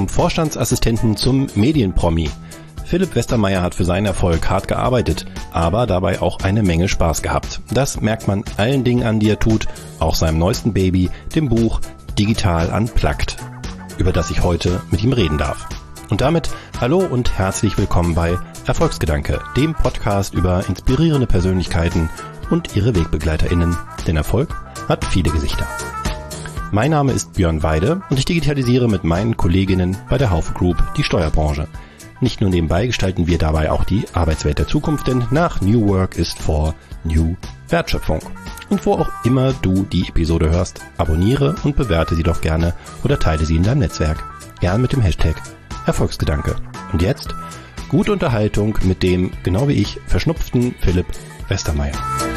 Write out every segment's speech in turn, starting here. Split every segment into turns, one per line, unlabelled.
Vom Vorstandsassistenten zum Medienpromi. Philipp Westermeier hat für seinen Erfolg hart gearbeitet, aber dabei auch eine Menge Spaß gehabt. Das merkt man allen Dingen an, die er tut, auch seinem neuesten Baby, dem Buch Digital Unplugged, über das ich heute mit ihm reden darf. Und damit hallo und herzlich willkommen bei Erfolgsgedanke, dem Podcast über inspirierende Persönlichkeiten und ihre WegbegleiterInnen. Denn Erfolg hat viele Gesichter. Mein Name ist Björn Weide und ich digitalisiere mit meinen Kolleginnen bei der Haufe Group die Steuerbranche. Nicht nur nebenbei gestalten wir dabei auch die Arbeitswelt der Zukunft, denn nach New Work ist vor New Wertschöpfung. Und wo auch immer du die Episode hörst, abonniere und bewerte sie doch gerne oder teile sie in deinem Netzwerk. Gern mit dem Hashtag Erfolgsgedanke. Und jetzt gute Unterhaltung mit dem, genau wie ich, verschnupften Philipp Westermeier.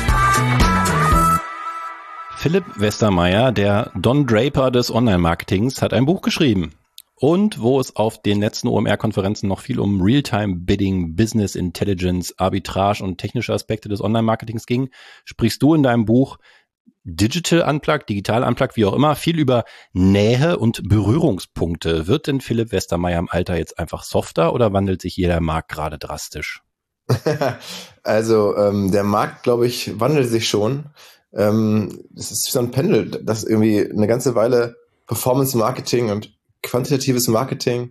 Philipp Westermeier, der Don Draper des Online-Marketings, hat ein Buch geschrieben. Und wo es auf den letzten OMR-Konferenzen noch viel um Real-Time-Bidding, Business Intelligence, Arbitrage und technische Aspekte des Online-Marketings ging, sprichst du in deinem Buch Digital Unplugged, Digital Unplugged, wie auch immer, viel über Nähe und Berührungspunkte. Wird denn Philipp Westermeier im Alter jetzt einfach softer oder wandelt sich jeder Markt gerade drastisch?
Also der Markt, glaube ich, wandelt sich schon. Es ist so ein Pendel, das irgendwie eine ganze Weile Performance-Marketing und quantitatives Marketing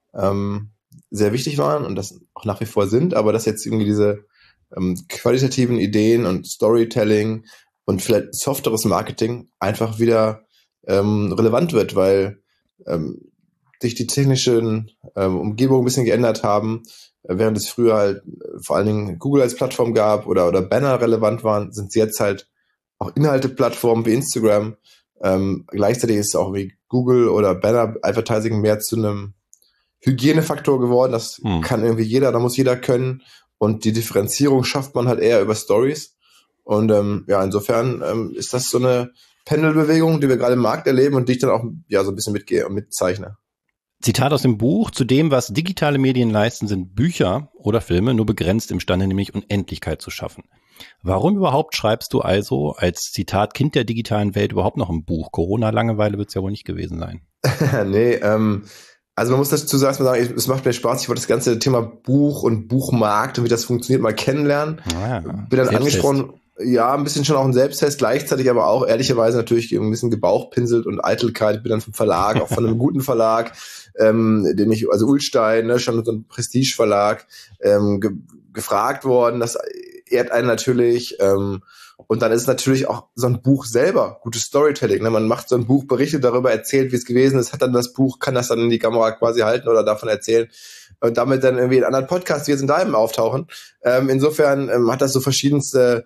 sehr wichtig waren und das auch nach wie vor sind, aber dass jetzt irgendwie diese qualitativen Ideen und Storytelling und vielleicht softeres Marketing einfach wieder relevant wird, weil sich die technischen Umgebungen ein bisschen geändert haben. Während es früher halt vor allen Dingen Google als Plattform gab oder Banner relevant waren, sind sie jetzt halt auch Inhalte-Plattformen wie Instagram. Gleichzeitig ist auch wie Google oder Banner-Advertising mehr zu einem Hygienefaktor geworden. Das kann irgendwie jeder, da muss jeder können. Und die Differenzierung schafft man halt eher über Stories. Und insofern ist das so eine Pendelbewegung, die wir gerade im Markt erleben und die ich dann auch so ein bisschen mitgehe und mitzeichne.
Zitat aus dem Buch: Zu dem, was digitale Medien leisten, sind Bücher oder Filme nur begrenzt imstande, nämlich Unendlichkeit zu schaffen. Warum überhaupt schreibst du also als Zitat Kind der digitalen Welt überhaupt noch ein Buch? Corona-Langeweile wird es ja wohl nicht gewesen sein.
Nee, also man muss dazu sagen, es macht mir Spaß. Ich wollte das ganze Thema Buch und Buchmarkt und wie das funktioniert mal kennenlernen. Bin dann angesprochen, ja, ein bisschen schon auch ein Selbsttest, gleichzeitig aber auch ehrlicherweise natürlich ein bisschen gebauchpinselt und Eitelkeit. Ich bin dann vom Verlag, auch von einem guten Verlag, den ich, also Ullstein, ne, schon so ein Prestige-Verlag, gefragt worden. Das ehrt einen natürlich. Und dann ist natürlich auch so ein Buch selber gutes Storytelling. Ne? Man macht so ein Buch, berichtet darüber, erzählt, wie es gewesen ist, hat dann das Buch, kann das dann in die Kamera quasi halten oder davon erzählen und damit dann irgendwie in anderen Podcasts wie jetzt in deinem auftauchen. Insofern hat das so verschiedenste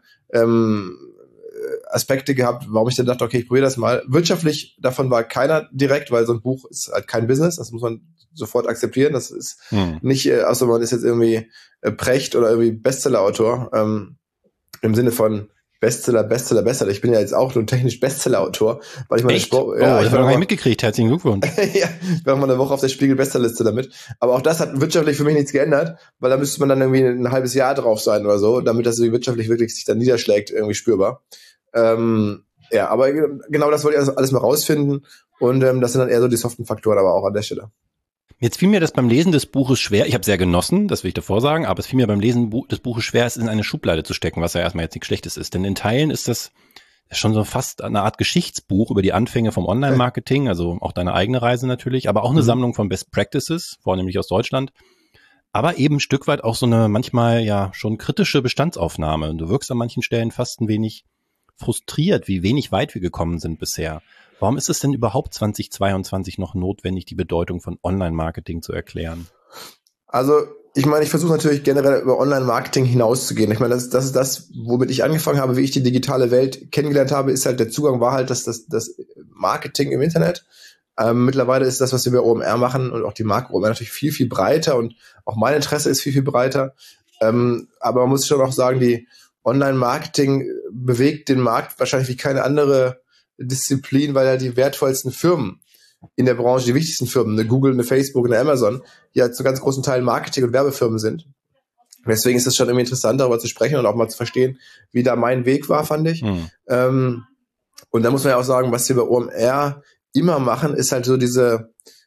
Aspekte gehabt, warum ich dann dachte, okay, ich probiere das mal. Wirtschaftlich davon war keiner direkt, weil so ein Buch ist halt kein Business, das muss man sofort akzeptieren. Das ist nicht, außer man ist jetzt irgendwie Precht oder irgendwie Bestseller-Autor, im Sinne von Bestseller. Ich bin ja jetzt auch nur ein technisch Bestseller-Autor, weil ich meine
ich habe noch gar nicht mitgekriegt. Herzlichen Glückwunsch.
Ja, ich war mal eine Woche auf der Spiegel-Bestsellerliste damit. Aber auch das hat wirtschaftlich für mich nichts geändert, weil da müsste man dann irgendwie ein halbes Jahr drauf sein oder so, damit das wirtschaftlich wirklich sich dann niederschlägt, irgendwie spürbar. Aber genau das wollte ich alles mal rausfinden und das sind dann eher so die soften Faktoren, aber auch an der Stelle.
Jetzt fiel mir das beim Lesen des Buches schwer. Ich habe sehr genossen, das will ich davor sagen, aber es fiel mir beim Lesen des Buches schwer, es in eine Schublade zu stecken, was ja erstmal jetzt nichts Schlechtes ist. Denn in Teilen ist das schon so fast eine Art Geschichtsbuch über die Anfänge vom Online-Marketing, also auch deine eigene Reise natürlich, aber auch eine Sammlung von Best Practices, vornehmlich aus Deutschland. Aber eben ein Stück weit auch so eine manchmal ja schon kritische Bestandsaufnahme. Du wirkst an manchen Stellen fast ein wenig frustriert, wie wenig weit wir gekommen sind bisher. Warum ist es denn überhaupt 2022 noch notwendig, die Bedeutung von Online-Marketing zu erklären?
Also, ich meine, ich versuche natürlich generell über Online-Marketing hinauszugehen. Ich meine, das ist das, womit ich angefangen habe, wie ich die digitale Welt kennengelernt habe, ist halt, der Zugang war halt das Marketing im Internet. Mittlerweile ist das, was wir bei OMR machen und auch die Marke OMR natürlich viel, viel breiter und auch mein Interesse ist viel, viel breiter. Aber man muss schon auch sagen, die Online-Marketing bewegt den Markt wahrscheinlich wie keine andere Disziplin, weil ja die wertvollsten Firmen in der Branche, die wichtigsten Firmen, eine Google, eine Facebook, eine Amazon, ja zu ganz großen Teilen Marketing- und Werbefirmen sind. Deswegen ist es schon irgendwie interessant, darüber zu sprechen und auch mal zu verstehen, wie da mein Weg war, fand ich. Und da muss man ja auch sagen, was wir bei OMR immer machen, ist halt so diese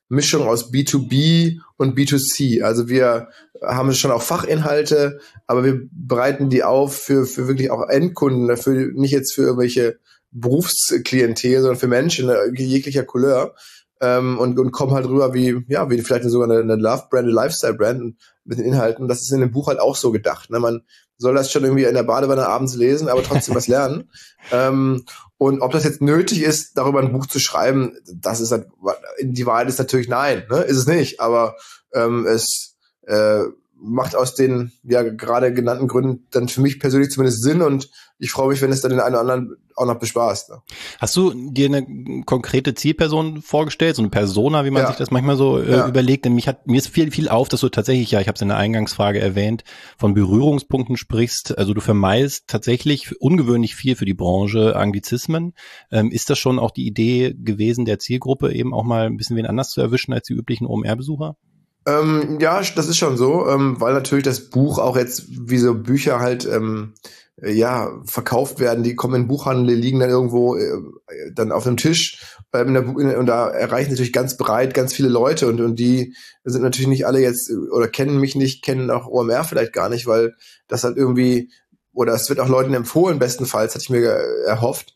Mischung aus B2B und B2C. Also wir haben schon auch Fachinhalte, aber wir bereiten die auf für wirklich auch Endkunden, dafür nicht jetzt für irgendwelche Berufsklientel, sondern für Menschen jeglicher Couleur. Und kommen halt rüber wie vielleicht sogar eine Love-Brand, eine Lifestyle-Brand mit den Inhalten. Das ist in dem Buch halt auch so gedacht. Ne? Man soll das schon irgendwie in der Badewanne abends lesen, aber trotzdem was lernen. Und ob das jetzt nötig ist, darüber ein Buch zu schreiben, das ist halt, die Wahrheit ist natürlich nein, ne? Ist es nicht. Aber es macht aus den gerade genannten Gründen dann für mich persönlich zumindest Sinn und ich freue mich, wenn es dann den einen oder anderen auch noch bespaßt. Ne?
Hast du dir eine konkrete Zielperson vorgestellt, so eine Persona, wie man sich das manchmal so überlegt? Denn mir ist viel auf, dass du tatsächlich, ich habe es in der Eingangsfrage erwähnt, von Berührungspunkten sprichst. Also du vermeidest tatsächlich ungewöhnlich viel für die Branche Anglizismen. Ist das schon auch die Idee gewesen, der Zielgruppe eben auch mal ein bisschen wen anders zu erwischen als die üblichen OMR-Besucher?
Ja, das ist schon so, weil natürlich das Buch auch jetzt, wie so Bücher halt verkauft werden, die kommen in den Buchhandel, die liegen dann irgendwo dann auf dem Tisch und da erreichen natürlich ganz breit ganz viele Leute und die sind natürlich nicht alle jetzt oder kennen mich nicht, kennen auch OMR vielleicht gar nicht, weil das halt irgendwie, oder es wird auch Leuten empfohlen, bestenfalls, hatte ich mir erhofft,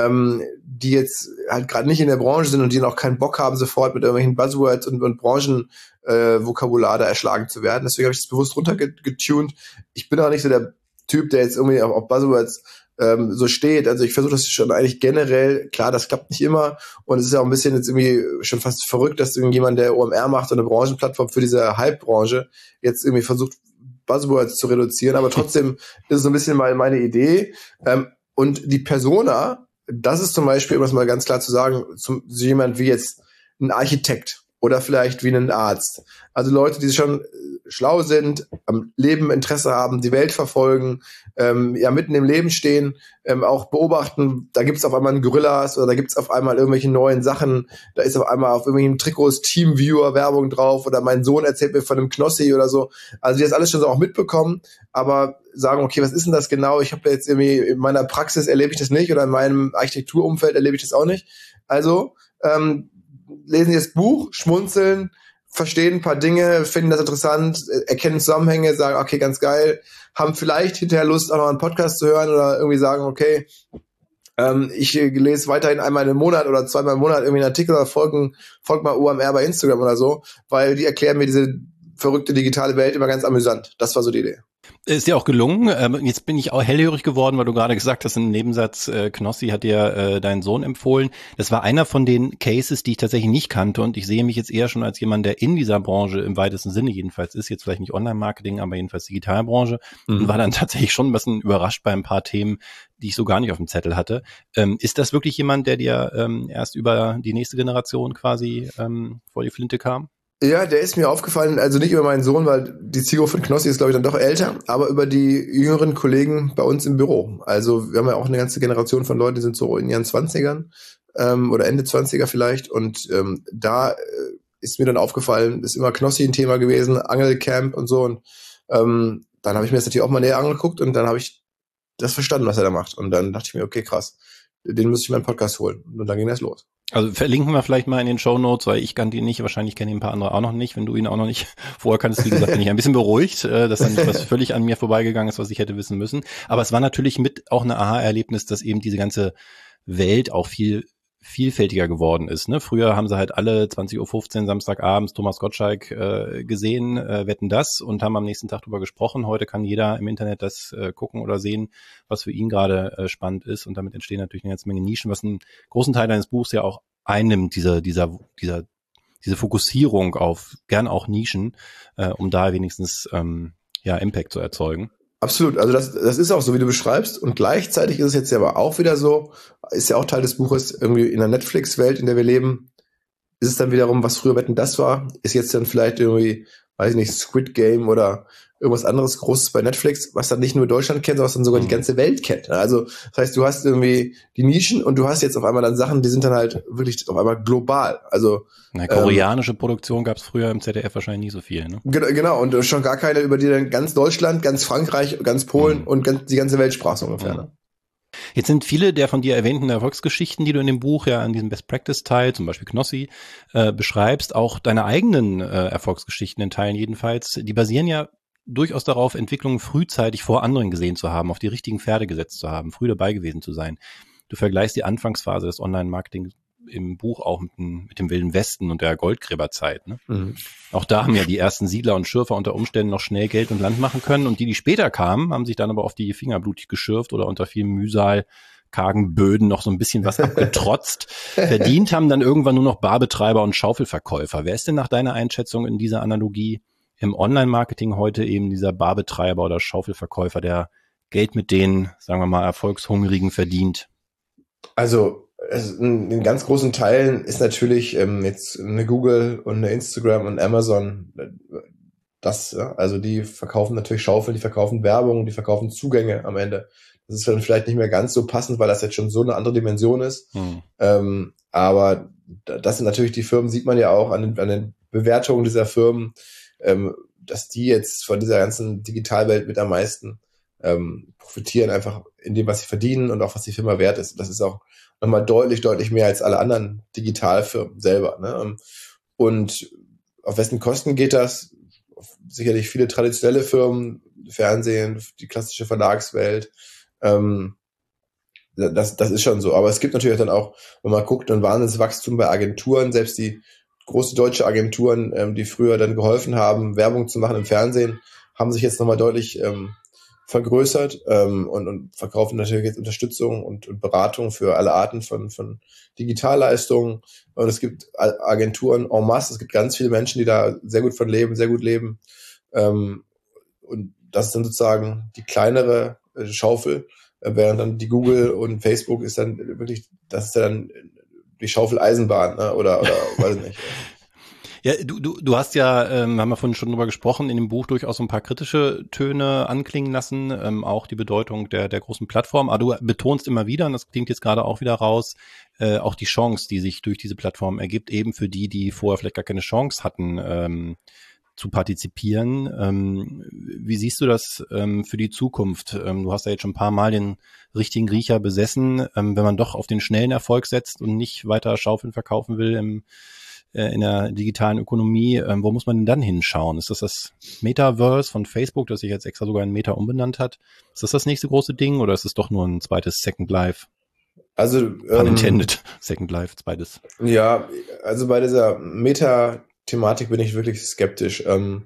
die jetzt halt gerade nicht in der Branche sind und die noch keinen Bock haben, sofort mit irgendwelchen Buzzwords und Branchenvokabular da erschlagen zu werden. Deswegen habe ich das bewusst runtergetuned. Ich bin auch nicht so der Typ, der jetzt irgendwie auf Buzzwords so steht. Also ich versuche das schon eigentlich generell, klar, das klappt nicht immer und es ist ja auch ein bisschen jetzt irgendwie schon fast verrückt, dass irgendjemand, der OMR macht, so eine Branchenplattform für diese Hype-Branche, jetzt irgendwie versucht, Buzzwords zu reduzieren, aber trotzdem ist es so ein bisschen meine Idee. Und die Persona, das ist zum Beispiel, um das mal ganz klar zu sagen, so jemand wie jetzt ein Architekt oder vielleicht wie ein Arzt. Also Leute, die schon schlau sind, am Leben Interesse haben, die Welt verfolgen, mitten im Leben stehen, auch beobachten, da gibt's auf einmal einen Gorillas oder da gibt's auf einmal irgendwelche neuen Sachen, da ist auf einmal auf irgendwelchen Trikots Teamviewer-Werbung drauf oder mein Sohn erzählt mir von einem Knossi oder so. Also die das alles schon so auch mitbekommen, aber sagen, okay, was ist denn das genau? Ich habe jetzt irgendwie in meiner Praxis erlebe ich das nicht oder in meinem Architekturumfeld erlebe ich das auch nicht. Also lesen Sie das Buch, schmunzeln, verstehen ein paar Dinge, finden das interessant, erkennen Zusammenhänge, sagen, okay, ganz geil, haben vielleicht hinterher Lust, auch noch einen Podcast zu hören oder irgendwie sagen, okay, ich lese weiterhin einmal im Monat oder zweimal im Monat irgendwie einen Artikel oder folgt mal OMR bei Instagram oder so, weil die erklären mir diese verrückte digitale Welt immer ganz amüsant. Das war so die Idee.
Ist dir auch gelungen. Jetzt bin ich auch hellhörig geworden, weil du gerade gesagt hast, im Nebensatz, Knossi hat dir deinen Sohn empfohlen. Das war einer von den Cases, die ich tatsächlich nicht kannte und ich sehe mich jetzt eher schon als jemand, der in dieser Branche im weitesten Sinne jedenfalls ist, jetzt vielleicht nicht Online-Marketing, aber jedenfalls Digitalbranche und war dann tatsächlich schon ein bisschen überrascht bei ein paar Themen, die ich so gar nicht auf dem Zettel hatte. Ist das wirklich jemand, der dir erst über die nächste Generation quasi vor die Flinte kam?
Ja, der ist mir aufgefallen, also nicht über meinen Sohn, weil die Zielgruppe von Knossi ist, glaube ich, dann doch älter, aber über die jüngeren Kollegen bei uns im Büro. Also wir haben ja auch eine ganze Generation von Leuten, die sind so in ihren 20ern oder Ende 20er vielleicht und da ist mir dann aufgefallen, ist immer Knossi ein Thema gewesen, Angelcamp und so und dann habe ich mir das natürlich auch mal näher angeguckt und dann habe ich das verstanden, was er da macht und dann dachte ich mir, okay, krass, den muss ich meinen Podcast holen und dann ging das los.
Also verlinken wir vielleicht mal in den Shownotes, weil ich kannte ihn nicht, wahrscheinlich kennen ihn ein paar andere auch noch nicht. Wenn du ihn auch noch nicht vorher kanntest, wie gesagt, bin ich ein bisschen beruhigt, dass da nicht was völlig an mir vorbeigegangen ist, was ich hätte wissen müssen. Aber es war natürlich mit auch ein Aha-Erlebnis, dass eben diese ganze Welt auch viel vielfältiger geworden ist. Ne? Früher haben sie halt alle 20.15 Uhr Samstagabends Thomas Gottschalk gesehen, Wetten, das und haben am nächsten Tag drüber gesprochen. Heute kann jeder im Internet das gucken oder sehen, was für ihn gerade spannend ist und damit entstehen natürlich eine ganze Menge Nischen, was einen großen Teil deines Buchs ja auch einnimmt, diese Fokussierung auf gern auch Nischen, um da wenigstens Impact zu erzeugen.
Absolut, also das ist auch so, wie du beschreibst und gleichzeitig ist es jetzt ja aber auch wieder so, ist ja auch Teil des Buches, irgendwie in der Netflix-Welt, in der wir leben, ist es dann wiederum, was früher Wetten, das war, ist jetzt dann vielleicht irgendwie, weiß ich nicht, Squid Game oder irgendwas anderes Großes bei Netflix, was dann nicht nur Deutschland kennt, sondern sogar die ganze Welt kennt. Also das heißt, du hast irgendwie die Nischen und du hast jetzt auf einmal dann Sachen, die sind dann halt wirklich auf einmal global. Also
koreanische Produktion gab es früher im ZDF wahrscheinlich nie so viel. Ne?
Genau, und schon gar keine, über die dann ganz Deutschland, ganz Frankreich, ganz Polen und die ganze Welt sprach so ungefähr. Ne?
Jetzt sind viele der von dir erwähnten Erfolgsgeschichten, die du in dem Buch ja an diesem Best-Practice-Teil, zum Beispiel Knossi, beschreibst, auch deine eigenen Erfolgsgeschichten in Teilen jedenfalls, die basieren ja durchaus darauf, Entwicklungen frühzeitig vor anderen gesehen zu haben, auf die richtigen Pferde gesetzt zu haben, früh dabei gewesen zu sein. Du vergleichst die Anfangsphase des Online-Marketing im Buch auch mit dem Wilden Westen und der Goldgräberzeit. Ne? Mhm. Auch da haben ja die ersten Siedler und Schürfer unter Umständen noch schnell Geld und Land machen können und die später kamen, haben sich dann aber auf die Finger blutig geschürft oder unter viel Mühsal, kargen Böden noch so ein bisschen was abgetrotzt. Verdient haben dann irgendwann nur noch Barbetreiber und Schaufelverkäufer. Wer ist denn nach deiner Einschätzung in dieser Analogie im Online-Marketing heute eben dieser Barbetreiber oder Schaufelverkäufer, der Geld mit den, sagen wir mal, Erfolgshungrigen verdient?
Also in ganz großen Teilen ist natürlich jetzt eine Google und eine Instagram und Amazon das, ja? Also die verkaufen natürlich Schaufeln, die verkaufen Werbung, die verkaufen Zugänge am Ende. Das ist dann vielleicht nicht mehr ganz so passend, weil das jetzt schon so eine andere Dimension ist. Aber das sind natürlich die Firmen, sieht man ja auch an den Bewertungen dieser Firmen, dass die jetzt von dieser ganzen Digitalwelt mit am meisten profitieren, einfach in dem, was sie verdienen und auch was die Firma wert ist. Das ist auch nochmal deutlich mehr als alle anderen Digitalfirmen selber. Ne? Und auf wessen Kosten geht das? Sicherlich viele traditionelle Firmen, Fernsehen, die klassische Verlagswelt. Das ist schon so. Aber es gibt natürlich dann auch, wenn man guckt, ein wahnsinniges Wachstum bei Agenturen. Selbst die große deutsche Agenturen, die früher dann geholfen haben, Werbung zu machen im Fernsehen, haben sich jetzt nochmal deutlich vergrößert und verkaufen natürlich jetzt Unterstützung und Beratung für alle Arten von Digitalleistungen. Und es gibt Agenturen en masse, es gibt ganz viele Menschen, die da sehr gut von leben, sehr gut leben. Und das ist dann sozusagen die kleinere Schaufel, während dann die Google und Facebook ist dann wirklich, das ist ja dann die Schaufel-Eisenbahn, ne? oder weiß ich nicht.
Ja, du hast ja, haben wir vorhin schon drüber gesprochen, in dem Buch durchaus ein paar kritische Töne anklingen lassen, auch die Bedeutung der großen Plattform. Aber du betonst immer wieder, und das klingt jetzt gerade auch wieder raus, auch die Chance, die sich durch diese Plattform ergibt, eben für die vorher vielleicht gar keine Chance hatten, zu partizipieren. Wie siehst du das für die Zukunft? Du hast ja jetzt schon ein paar Mal den richtigen Riecher besessen. Wenn man doch auf den schnellen Erfolg setzt und nicht weiter Schaufeln verkaufen will in der digitalen Ökonomie, wo muss man denn dann hinschauen? Ist das Metaverse von Facebook, das sich jetzt extra sogar in Meta umbenannt hat? Ist das nächste große Ding oder ist es doch nur ein zweites Second Life? Also unintended Second Life, zweites.
Ja, also bei dieser Meta-Thematik bin ich wirklich skeptisch.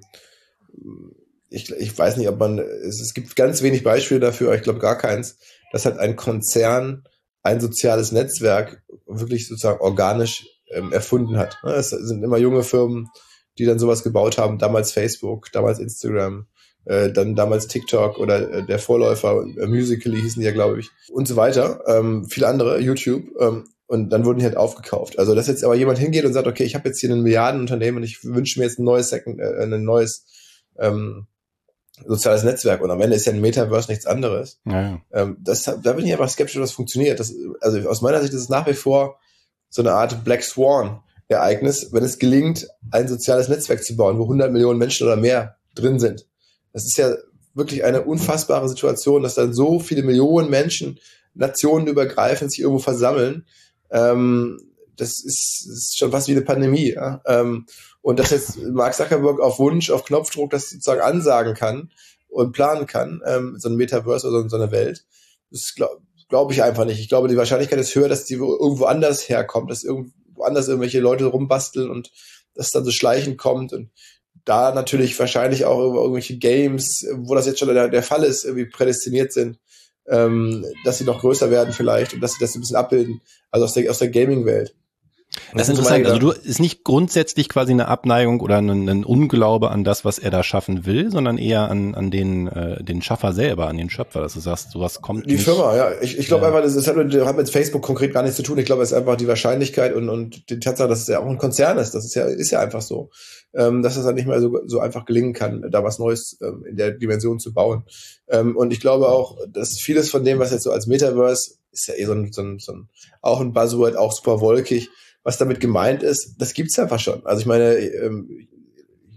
Ich weiß nicht, es gibt ganz wenig Beispiele dafür, ich glaube gar keins, dass halt ein Konzern ein soziales Netzwerk wirklich sozusagen organisch erfunden hat. Es sind immer junge Firmen, die dann sowas gebaut haben, damals Facebook, damals Instagram, dann damals TikTok oder der Vorläufer, Musical.ly hießen die ja, glaube ich, und so weiter, viele andere, YouTube, und dann wurden die halt aufgekauft. Also, dass jetzt aber jemand hingeht und sagt, okay, ich habe jetzt hier ein Milliardenunternehmen und ich wünsche mir jetzt ein neues soziales Netzwerk und am Ende ist ja ein Metaverse nichts anderes. Ja. Da bin ich einfach skeptisch, ob das funktioniert. Also aus meiner Sicht ist es nach wie vor so eine Art Black Swan-Ereignis, wenn es gelingt, ein soziales Netzwerk zu bauen, wo 100 Millionen Menschen oder mehr drin sind. Das ist ja wirklich eine unfassbare Situation, dass dann so viele Millionen Menschen, nationenübergreifend sich irgendwo versammeln. Das ist schon fast wie eine Pandemie. Ja? Und dass jetzt Mark Zuckerberg auf Wunsch, auf Knopfdruck das sozusagen ansagen kann und planen kann, so ein Metaverse oder so eine Welt, das glaube ich einfach nicht. Ich glaube, die Wahrscheinlichkeit ist höher, dass die irgendwo anders herkommt, dass irgendwo anders irgendwelche Leute rumbasteln und das dann so schleichend kommt und da natürlich wahrscheinlich auch über irgendwelche Games, wo das jetzt schon der Fall ist, irgendwie prädestiniert sind, dass sie noch größer werden vielleicht und dass sie das ein bisschen abbilden, also aus der Gaming-Welt.
Das ist interessant. Also ist nicht grundsätzlich quasi eine Abneigung oder ein Unglaube an das, was er da schaffen will, sondern eher an den Schaffer selber, an den Schöpfer, dass du sagst, sowas kommt
die nicht. Firma, ja. Ich glaube einfach, das hat mit Facebook konkret gar nichts zu tun. Ich glaube, es ist einfach die Wahrscheinlichkeit und die Tatsache, dass es ja auch ein Konzern ist. Das ist ja einfach so, dass es dann nicht mehr so einfach gelingen kann, da was Neues in der Dimension zu bauen. Und ich glaube auch, dass vieles von dem, was jetzt so als Metaverse, ist ja auch ein Buzzword, auch super wolkig, was damit gemeint ist, das gibt's einfach schon. Also ich meine,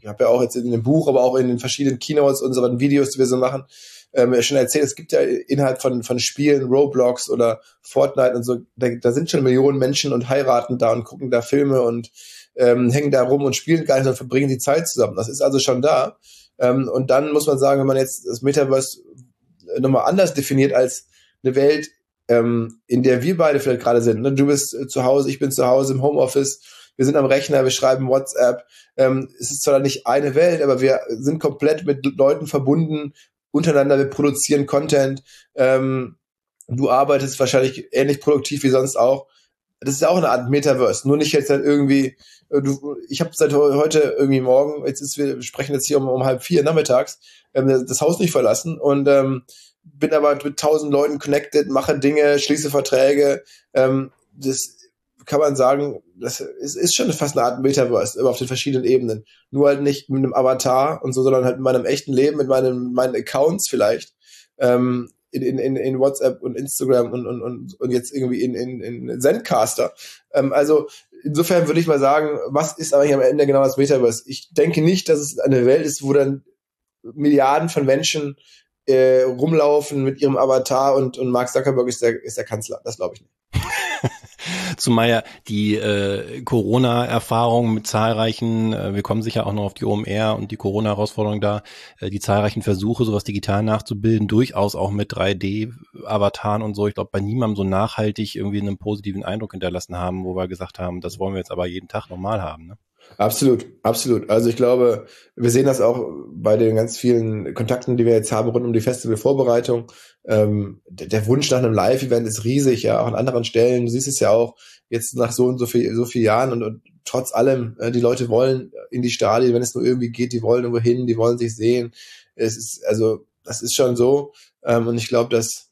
ich habe ja auch jetzt in dem Buch, aber auch in den verschiedenen Keynotes, unseren Videos, die wir so machen, schon erzählt, es gibt ja innerhalb von Spielen, Roblox oder Fortnite und so, da sind schon Millionen Menschen und heiraten da und gucken da Filme und hängen da rum und spielen gar nicht und verbringen die Zeit zusammen. Das ist also schon da. Und dann muss man sagen, wenn man jetzt das Metaverse nochmal anders definiert als eine Welt, in der wir beide vielleicht gerade sind. Ne? Du bist zu Hause, ich bin zu Hause im Homeoffice, wir sind am Rechner, wir schreiben WhatsApp. Es ist zwar nicht eine Welt, aber wir sind komplett mit Leuten verbunden, untereinander, wir produzieren Content. Du arbeitest wahrscheinlich ähnlich produktiv wie sonst auch. Das ist ja auch eine Art Metaverse, nur nicht jetzt halt irgendwie, ich habe seit heute irgendwie morgen, wir sprechen jetzt hier um 3:30 nachmittags, das Haus nicht verlassen und bin aber mit 1000 Leuten connected, mache Dinge, schließe Verträge. Das kann man sagen, das ist schon fast eine Art Metaverse, aber auf den verschiedenen Ebenen. Nur halt nicht mit einem Avatar und so, sondern halt mit meinem echten Leben, mit meinen Accounts vielleicht, in WhatsApp und Instagram und jetzt irgendwie in Zencaster. Also insofern würde ich mal sagen, was ist eigentlich am Ende genau das Metaverse? Ich denke nicht, dass es eine Welt ist, wo dann Milliarden von Menschen rumlaufen mit ihrem Avatar und Mark Zuckerberg ist der Kanzler. Das glaube ich nicht.
Zumal ja die Corona-Erfahrung mit zahlreichen, wir kommen sicher auch noch auf die OMR und die Corona-Herausforderung da, die zahlreichen Versuche, sowas digital nachzubilden, durchaus auch mit 3D-Avataren und so. Ich glaube, bei niemandem so nachhaltig irgendwie einen positiven Eindruck hinterlassen haben, wo wir gesagt haben, das wollen wir jetzt aber jeden Tag normal haben, ne?
Absolut, absolut. Also ich glaube, wir sehen das auch bei den ganz vielen Kontakten, die wir jetzt haben rund um die Festivalvorbereitung. Der Wunsch nach einem Live-Event ist riesig, ja, auch an anderen Stellen. Du siehst es ja auch jetzt nach so viel Jahren und trotz allem, die Leute wollen in die Stadien, wenn es nur irgendwie geht, die wollen irgendwo hin, die wollen sich sehen. Das ist schon so. Und ich glaube, das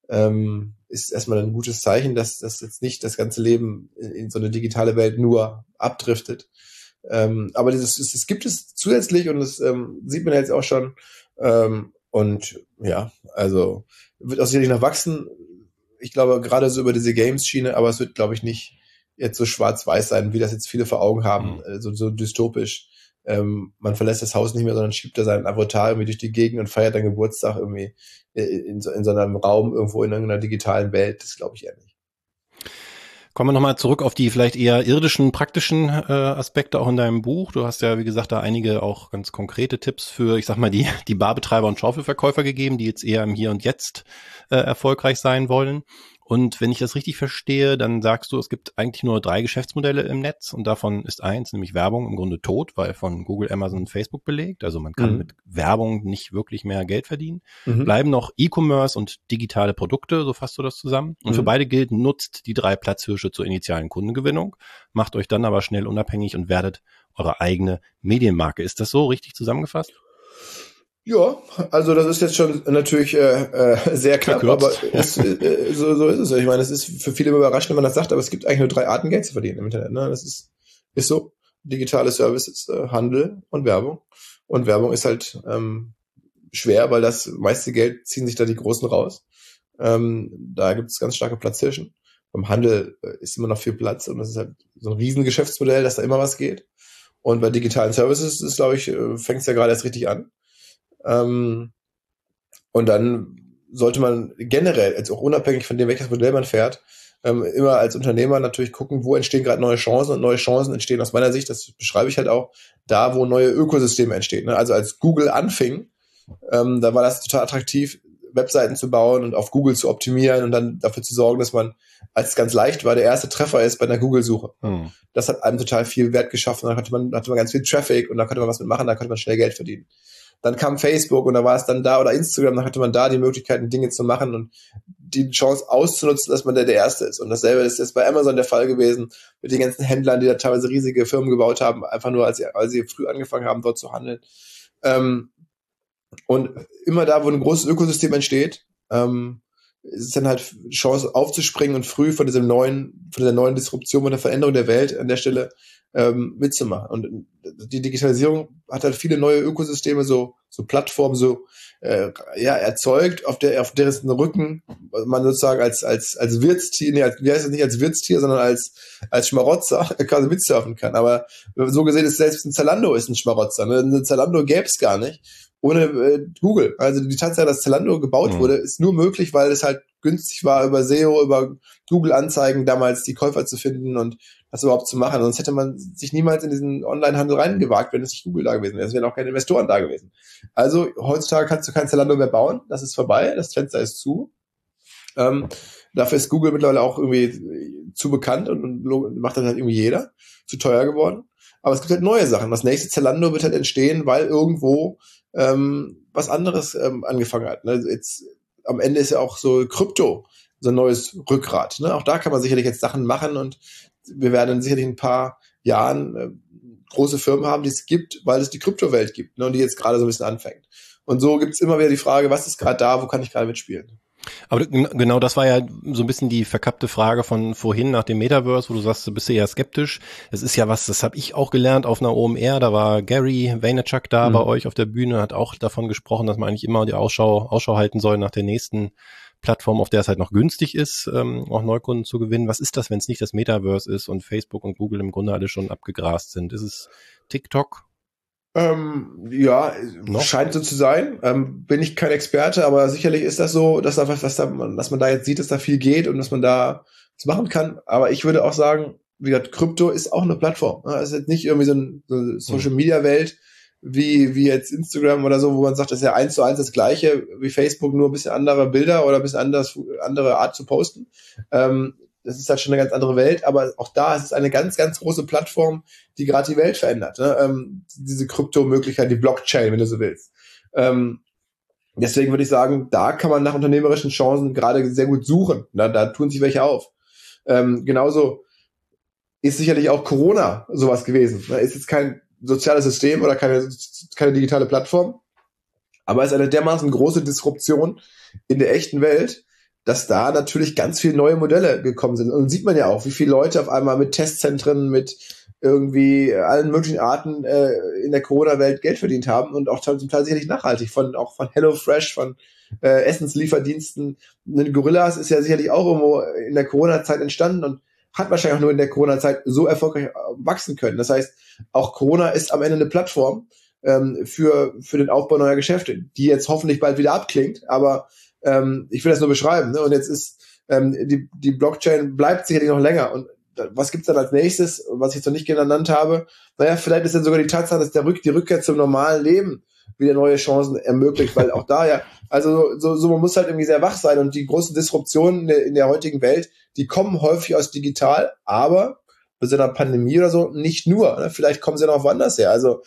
ist erstmal ein gutes Zeichen, dass jetzt nicht das ganze Leben in so eine digitale Welt nur abdriftet. Aber das gibt es zusätzlich und das sieht man jetzt auch schon. Und ja, also wird auch sicherlich noch wachsen. Ich glaube, gerade so über diese Games-Schiene, aber es wird, glaube ich, nicht jetzt so schwarz-weiß sein, wie das jetzt viele vor Augen haben, so dystopisch. Man verlässt das Haus nicht mehr, sondern schiebt da seinen Avatar irgendwie durch die Gegend und feiert dann Geburtstag irgendwie in so einem Raum irgendwo in irgendeiner digitalen Welt. Das glaube ich eher nicht.
Kommen wir nochmal zurück auf die vielleicht eher irdischen, praktischen Aspekte auch in deinem Buch. Du hast ja, wie gesagt, da einige auch ganz konkrete Tipps für, ich sag mal, die Barbetreiber und Schaufelverkäufer gegeben, die jetzt eher im Hier und Jetzt erfolgreich sein wollen. Und wenn ich das richtig verstehe, dann sagst du, es gibt eigentlich nur 3 Geschäftsmodelle im Netz und davon ist eins, nämlich Werbung, im Grunde tot, weil von Google, Amazon und Facebook belegt. Also man kann mit Werbung nicht wirklich mehr Geld verdienen. Bleiben noch E-Commerce und digitale Produkte, so fasst du das zusammen. Und für beide gilt, nutzt die 3 Platzhirsche zur initialen Kundengewinnung, macht euch dann aber schnell unabhängig und werdet eure eigene Medienmarke. Ist das so richtig zusammengefasst?
Ja, also das ist jetzt schon natürlich sehr knapp, aber so ist es. Ich meine, es ist für viele überraschend, wenn man das sagt, aber es gibt eigentlich nur 3 Arten, Geld zu verdienen im Internet. Ne? Das ist so. Digitale Services, Handel und Werbung. Und Werbung ist halt schwer, weil das meiste Geld ziehen sich da die Großen raus. Da gibt es ganz starke Platzhirschen. Beim Handel ist immer noch viel Platz und das ist halt so ein Riesengeschäftsmodell, dass da immer was geht. Und bei digitalen Services ist, glaube ich, fängt es ja gerade erst richtig an. Und dann sollte man generell, jetzt auch unabhängig von dem, welches Modell man fährt, immer als Unternehmer natürlich gucken, wo entstehen gerade neue Chancen, und neue Chancen entstehen aus meiner Sicht, das beschreibe ich halt auch, da wo neue Ökosysteme entstehen. Ne? Also als Google anfing, da war das total attraktiv, Webseiten zu bauen und auf Google zu optimieren und dann dafür zu sorgen, dass man, als es ganz leicht war, der erste Treffer ist bei einer Google-Suche. Das hat einem total viel Wert geschaffen, da hatte man ganz viel Traffic und da konnte man was mitmachen, da konnte man schnell Geld verdienen. Dann kam Facebook und da war es dann da, oder Instagram, da hatte man da die Möglichkeiten, Dinge zu machen und die Chance auszunutzen, dass man der Erste ist. Und dasselbe ist jetzt bei Amazon der Fall gewesen, mit den ganzen Händlern, die da teilweise riesige Firmen gebaut haben, einfach nur, als sie früh angefangen haben, dort zu handeln. Und immer da, wo ein großes Ökosystem entsteht, ist es dann halt Chance aufzuspringen und früh von dieser neuen Disruption und der Veränderung der Welt an der Stelle mitzumachen. Und die Digitalisierung hat halt viele neue Ökosysteme so Plattformen erzeugt, auf deren Rücken man sozusagen als Wirtstier, wie heißt es, nicht als Wirtstier, sondern als Schmarotzer quasi mitsurfen kann. Aber so gesehen ist selbst ein Zalando ist ein Schmarotzer. Ne? Ein Zalando gäbe es gar nicht ohne Google. Also die Tatsache, dass Zalando gebaut wurde, ist nur möglich, weil es halt günstig war, über SEO, über Google-Anzeigen damals die Käufer zu finden und das überhaupt zu machen. Sonst hätte man sich niemals in diesen Online-Handel reingewagt, wenn es nicht Google da gewesen wäre. Es wären auch keine Investoren da gewesen. Also heutzutage kannst du kein Zalando mehr bauen. Das ist vorbei. Das Fenster ist zu. Dafür ist Google mittlerweile auch irgendwie zu bekannt und macht das halt irgendwie jeder. Zu teuer geworden. Aber es gibt halt neue Sachen. Das nächste Zalando wird halt entstehen, weil irgendwo was anderes angefangen hat. Ne? Jetzt am Ende ist ja auch so Krypto so ein neues Rückgrat. Ne? Auch da kann man sicherlich jetzt Sachen machen und wir werden sicherlich in ein paar Jahren große Firmen haben, die es gibt, weil es die Kryptowelt gibt, ne? Und die jetzt gerade so ein bisschen anfängt. Und so gibt es immer wieder die Frage, was ist gerade da, wo kann ich gerade mitspielen?
Aber genau das war ja so ein bisschen die verkappte Frage von vorhin nach dem Metaverse, wo du sagst, du bist eher skeptisch. Es ist ja was, das habe ich auch gelernt auf einer OMR, da war Gary Vaynerchuk da bei euch auf der Bühne, hat auch davon gesprochen, dass man eigentlich immer die Ausschau halten soll nach der nächsten Plattform, auf der es halt noch günstig ist, auch Neukunden zu gewinnen. Was ist das, wenn es nicht das Metaverse ist und Facebook und Google im Grunde alle schon abgegrast sind? Ist es TikTok?
Scheint so zu sein. Bin ich kein Experte, aber sicherlich ist das so, dass man da jetzt sieht, dass da viel geht und dass man da was machen kann. Aber ich würde auch sagen, wie gesagt, Krypto ist auch eine Plattform. Es ist jetzt nicht irgendwie so eine Social-Media-Welt wie jetzt Instagram oder so, wo man sagt, das ist ja 1:1 das Gleiche wie Facebook, nur ein bisschen andere Bilder oder ein bisschen andere Art zu posten. Das ist halt schon eine ganz andere Welt, aber auch da ist es eine ganz, ganz große Plattform, die gerade die Welt verändert. Ne? Diese Krypto-Möglichkeit, die Blockchain, wenn du so willst. Deswegen würde ich sagen, da kann man nach unternehmerischen Chancen gerade sehr gut suchen. Da tun sich welche auf. Genauso ist sicherlich auch Corona sowas gewesen. Ist jetzt kein soziales System oder keine digitale Plattform, aber es ist eine dermaßen große Disruption in der echten Welt, dass da natürlich ganz viele neue Modelle gekommen sind. Und sieht man ja auch, wie viele Leute auf einmal mit Testzentren, mit irgendwie allen möglichen Arten in der Corona-Welt Geld verdient haben und auch zum Teil sicherlich nachhaltig, auch von HelloFresh, von Essenslieferdiensten. Gorillas ist ja sicherlich auch irgendwo in der Corona-Zeit entstanden und hat wahrscheinlich auch nur in der Corona-Zeit so erfolgreich wachsen können. Das heißt, auch Corona ist am Ende eine Plattform für den Aufbau neuer Geschäfte, die jetzt hoffentlich bald wieder abklingt, aber ich will das nur beschreiben. Ne? Und jetzt ist die Blockchain bleibt sicherlich noch länger. Und was gibt's dann als nächstes, was ich jetzt noch nicht genannt habe? Naja, vielleicht ist dann sogar die Tatsache, dass die Rückkehr zum normalen Leben wieder neue Chancen ermöglicht, weil auch da ja, also so man muss halt irgendwie sehr wach sein und die großen Disruptionen in der heutigen Welt, die kommen häufig aus digital, aber bei so einer Pandemie oder so nicht nur. Ne? Vielleicht kommen sie noch woanders her. Also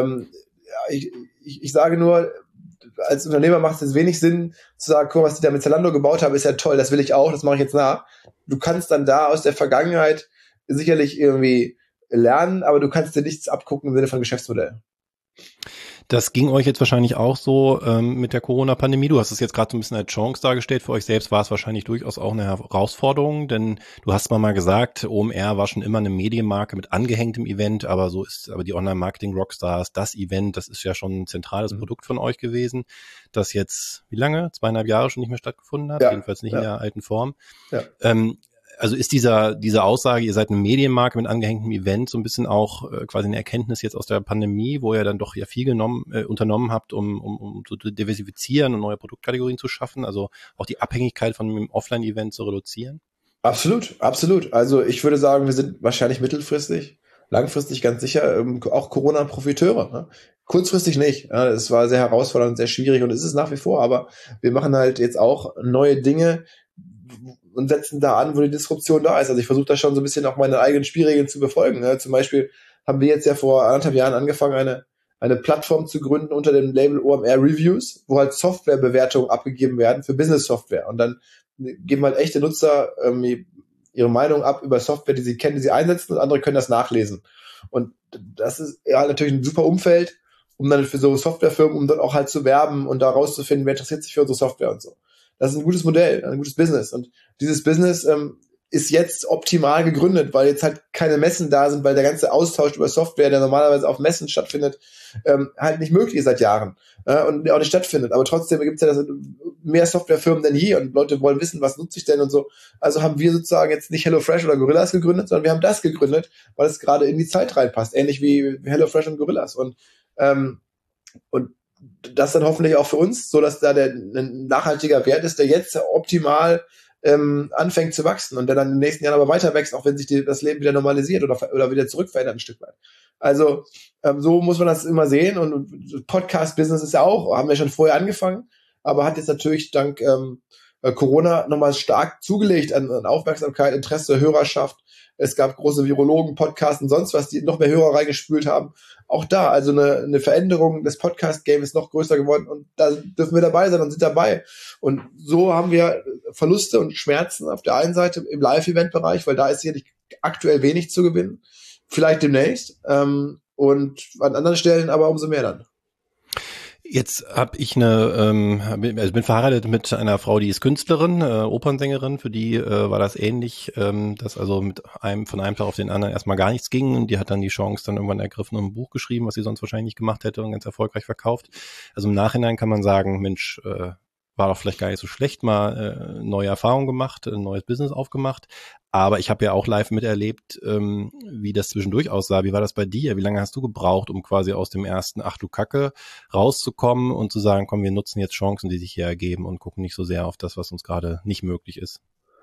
ich sage nur, als Unternehmer macht es jetzt wenig Sinn zu sagen, guck mal, was die da mit Zalando gebaut haben, ist ja toll, das will ich auch, das mache ich jetzt nach. Du kannst dann da aus der Vergangenheit sicherlich irgendwie lernen, aber du kannst dir nichts abgucken im Sinne von Geschäftsmodell.
Das ging euch jetzt wahrscheinlich auch so mit der Corona-Pandemie. Du hast es jetzt gerade so ein bisschen als Chance dargestellt. Für euch selbst war es wahrscheinlich durchaus auch eine Herausforderung, denn du hast mal gesagt, OMR war schon immer eine Medienmarke mit angehängtem Event, aber so ist aber die Online-Marketing-Rockstars, das Event, das ist ja schon ein zentrales Produkt von euch gewesen, das jetzt, wie lange? 2,5 Jahre schon nicht mehr stattgefunden hat, jedenfalls nicht in der alten Form. Ja. Also ist diese Aussage, ihr seid eine Medienmarke mit angehängtem Event, so ein bisschen auch quasi eine Erkenntnis jetzt aus der Pandemie, wo ihr dann doch ja viel unternommen habt, um zu diversifizieren und neue Produktkategorien zu schaffen, also auch die Abhängigkeit von einem Offline-Event zu reduzieren?
Absolut, absolut. Also ich würde sagen, wir sind wahrscheinlich mittelfristig, langfristig ganz sicher auch Corona-Profiteure. Ne? Kurzfristig nicht. Ja, es war sehr herausfordernd, sehr schwierig und es ist nach wie vor, aber wir machen halt jetzt auch neue Dinge, und setzen da an, wo die Disruption da ist. Also ich versuche da schon so ein bisschen auch meine eigenen Spielregeln zu befolgen. Ne? Zum Beispiel haben wir jetzt ja vor 1,5 Jahren angefangen, eine Plattform zu gründen unter dem Label OMR Reviews, wo halt Softwarebewertungen abgegeben werden für Business-Software. Und dann geben halt echte Nutzer ihre Meinung ab über Software, die sie kennen, die sie einsetzen und andere können das nachlesen. Und das ist ja natürlich ein super Umfeld, um dann für so Softwarefirmen, um dann auch halt zu werben und da rauszufinden, wer interessiert sich für unsere Software und so. Das ist ein gutes Modell, ein gutes Business. Und dieses Business ist jetzt optimal gegründet, weil jetzt halt keine Messen da sind, weil der ganze Austausch über Software, der normalerweise auf Messen stattfindet, halt nicht möglich ist seit Jahren und auch nicht stattfindet. Aber trotzdem gibt es ja mehr Softwarefirmen denn je und Leute wollen wissen, was nutze ich denn und so. Also haben wir sozusagen jetzt nicht HelloFresh oder Gorillas gegründet, sondern wir haben das gegründet, weil es gerade in die Zeit reinpasst. Ähnlich wie HelloFresh und Gorillas. Und das dann hoffentlich auch für uns, so dass da ein nachhaltiger Wert ist, der jetzt optimal anfängt zu wachsen und der dann in den nächsten Jahren aber weiter wächst, auch wenn sich das Leben wieder normalisiert oder wieder zurückverändert ein Stück weit. Also so muss man das immer sehen und Podcast-Business ist ja auch, haben wir schon vorher angefangen, aber hat jetzt natürlich dank Corona nochmal stark zugelegt an Aufmerksamkeit, Interesse, Hörerschaft. Es gab große Virologen, Podcasts und sonst was, die noch mehr Hörer reingespült haben. Auch da, also eine Veränderung des Podcast-Games ist noch größer geworden und da dürfen wir dabei sein und sind dabei. Und so haben wir Verluste und Schmerzen auf der einen Seite im Live-Event-Bereich, weil da ist sicherlich aktuell wenig zu gewinnen. Vielleicht demnächst. Und an anderen Stellen aber umso mehr dann.
Jetzt habe ich bin verheiratet mit einer Frau, die ist Künstlerin, Opernsängerin. Für die war das ähnlich, dass also von einem Tag auf den anderen erstmal gar nichts ging. Und die hat dann die Chance dann irgendwann ergriffen und ein Buch geschrieben, was sie sonst wahrscheinlich nicht gemacht hätte und ganz erfolgreich verkauft. Also im Nachhinein kann man sagen, Mensch, war doch vielleicht gar nicht so schlecht, mal neue Erfahrungen gemacht, ein neues Business aufgemacht. Aber ich habe ja auch live miterlebt, wie das zwischendurch aussah. Wie war das bei dir? Wie lange hast du gebraucht, um quasi aus dem ersten Ach du Kacke rauszukommen und zu sagen, komm, wir nutzen jetzt Chancen, die sich hier ergeben und gucken nicht so sehr auf das, was uns gerade nicht möglich ist?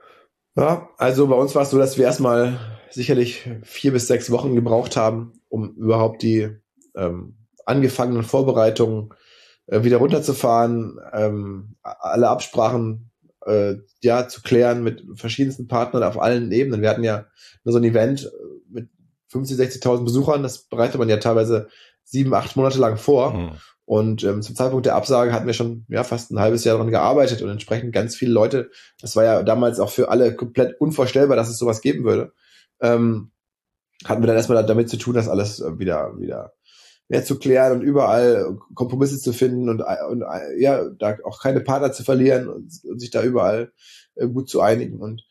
Ja, also bei uns war es so, dass wir erstmal sicherlich 4 bis 6 Wochen gebraucht haben, um überhaupt die angefangenen Vorbereitungen wieder runterzufahren, alle Absprachen zu klären mit verschiedensten Partnern auf allen Ebenen. Wir hatten ja nur so ein Event mit 50.000, 60.000 Besuchern, das bereitet man ja teilweise 7, 8 Monate lang vor. Mhm. Und zum Zeitpunkt der Absage hatten wir schon fast ein halbes Jahr daran gearbeitet und entsprechend ganz viele Leute, das war ja damals auch für alle komplett unvorstellbar, dass es sowas geben würde, hatten wir dann erstmal damit zu tun, das alles wieder zu klären und überall Kompromisse zu finden und da auch keine Partner zu verlieren und sich da überall gut zu einigen. Und